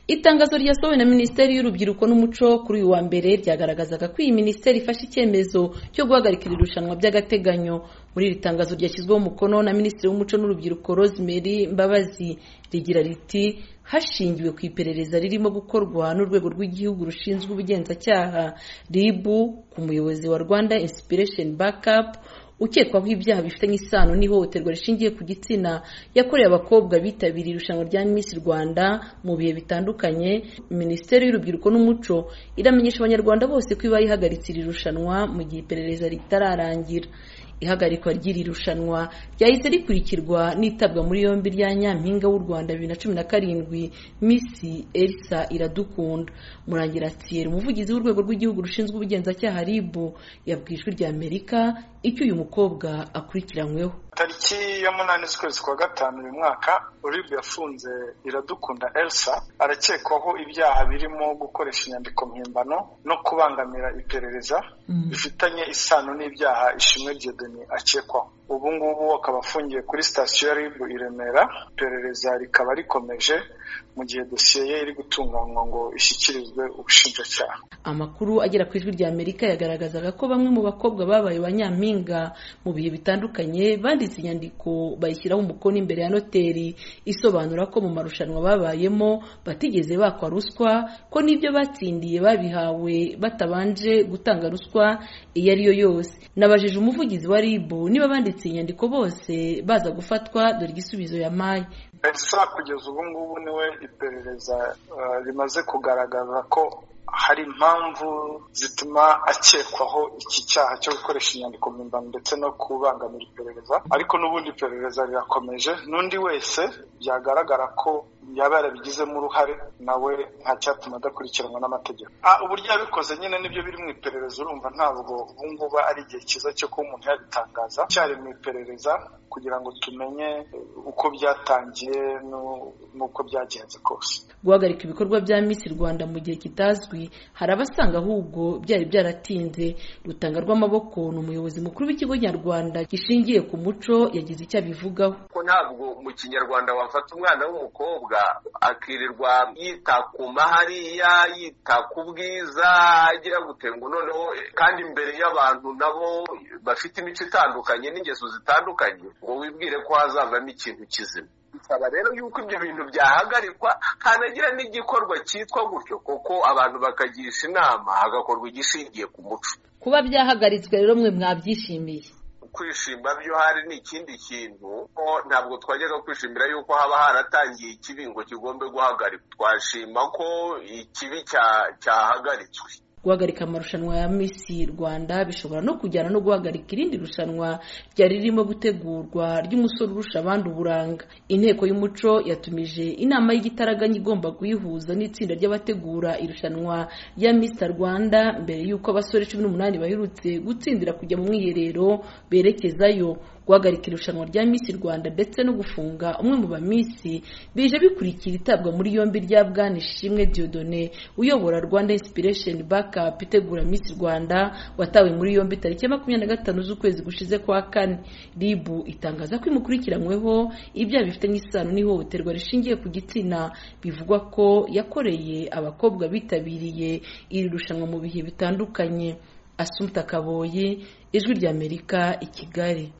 Itangazo ryasohowe na Minisiteri y'Urubyiruko n'Umuco kuri uyu wa mbere ryagaragazaga ko iyi minisiteri ifashe icyemezo cyo guhagarika irushanwa by'agateganyo. Muri iri tangazo ryashyizweho umukono na Minisitiri w'Umuco n'Urubyiruko Rosemary Mbabazi, rigira riti hashingiwe ku iperereza ririmo gukorwa n'urwego rw'igihugu rushinzwe ubugenzacyaha RIB ku muyobozi wa Rwanda Inspiration Backup ukekwaho ibyaha bifitanye isano n'ihohoterwa rishingiye ku gitsina yakorewe abakobwa bitabiriye irushanwa rya Miss Rwanda mu bihe bitandukanye. Minisiteri y'Urubyiruko n'Umuco iramenyesha abanyarwanda bose ko iba ihagaritse iri rushanwa mu gihe iperereza ritararangira. Ihagarikwa ry'iri rushanwa ryahise rikurikirwa n'itabwa muri yombi rya Nyampinga w'u Rwanda 2017 Miss Elsa Iradukunda. Murangira Thierry, umuvugizi w'urwego rw'igihugu rushinzwe ubugenzacyaha RIB, yabwijwe rya Amerika icyo uyu mukobwa akurikiranyweho. Tariki ya 8 z'ukwezi kwa gatanu uyu mwaka, RIB yafunze Iradukunda Elsa arakekwaho ibyaha birimo gukoresha inyandiko mpimbano no kubangamira iperereza bifitanye isano n'ibyaha Ishimwe Dieudonné akekwaho. Ubu ngubu akaba afungiye kuri sitasiyo ya RIB i Remera. Iperereza rikaba rikomeje mu gihe dosiye ye iri gutunganywa ngo ishyikirizwe ubushinjacyaha. Amakuru agera ku ijwi rya Amerika yagaragazaga ko bamwe mu bakobwa babaye ba Nyampinga mu bihe bitandukanye banditse inyandiko bayishyiraho umukono imbere ya noteri isobanura ko mu marushanwa babayemo batigeze bakwa ruswa, ko n'ibyo batsindiye babihawe batabanje gutanga ruswa iyo ari yo yose. Nabajije umuvugizi wa RIB niba banditse inyandiko bose baza gufatwa, dore igisubizo yampaye. Elsa kugeza ubu ngubu niwe iperereza rimaze kugaragaza ko hari impamvu zituma akekwaho iki cyaha cyo gukoresha inyandiko mpimbano ndetse no kubangamira iperereza, ariko n'ubundi iperereza rirakomeje. N'undi wese byagaragara ko yaba yarabigizemo uruhare nawe nta cyatuma adakurikiranwa n'amategeko. Uburyo yabikoze nyine nibyo biri mu iperereza. Urumva ntabwo ubu ngubu ari igihe cyiza cyo kuba umuntu yabitangaza. Cyari mu iperereza kugira ngo tumenye uko byatangiye n'uko byagenze kose. Guhagarika ibikorwa bya Miss Rwanda mu gihe kitazwi hari abasanga ahubwo byari byaratinze. Rutanga rw'amaboko ni umuyobozi mukuru w'ikigo nyarwanda gishingiye ku muco, yagize icyo abivugaho. Ko ntabwo mu kinyarwanda wafata umwana w'umukobwa akirirwa yita ku mahariya, yita ku bwiza, agira gutenga noneho kandi imbere y'abantu nabo bafite imico itandukanye n'ingeso zitandukanye ngo wibwire ko hazavamo ikintu kizima. Bisaba rero yuko ibyo bintu byahagarikwa, hanagira n'igikorwa cyitwa gutyo koko abantu bakagisha inama, hagakorwa igishingiye ku muco. Kuba byahagaritswe rero mwe mwabyishimiye? Kwishima byo hari n'ikindi kintu, ntabwo twajyaga kwishimira yuko haba haratangiye ikibi ngo kigombe guhagarikwa. Twashima ko ikibi cyahagaritswe. Guhagarika amarushanwa ya Miss Rwanda bishobora no kujyana no guhagarika irindi rushanwa ryari ririmo gutegurwa ry'umusore urusha abandi uburanga. Inteko y'Umuco yatumije inama y'igitaraganya igomba kuyihuza n'itsinda ry'abategura irushanwa rya Miss Rwanda mbere y'uko abasore 18 baherutse gutsindira kujya mu mwiherero berekezayo. Guhagarika irushanwa rya Miss Rwanda ndetse no gufunga umwe mu bamisi bije bikurikira itabwa muri yombi rya Bwana Ishimwe Dieudonné uyobora Rwanda Inspiration Backup itegura Miss Rwanda, watawe muri yombi tariki 25 z'ukwezi gushize kwa kane. RIB itangaza ko imukurikiranyweho ibyaha bifitanye isano n'ihohoterwa rishingiye ku gitsina bivugwa ko yakoreye abakobwa bitabiriye iri rushanwa mu bihe bitandukanye. Assumpta Kaboyi, Ijwi rya Amerika, i Kigali.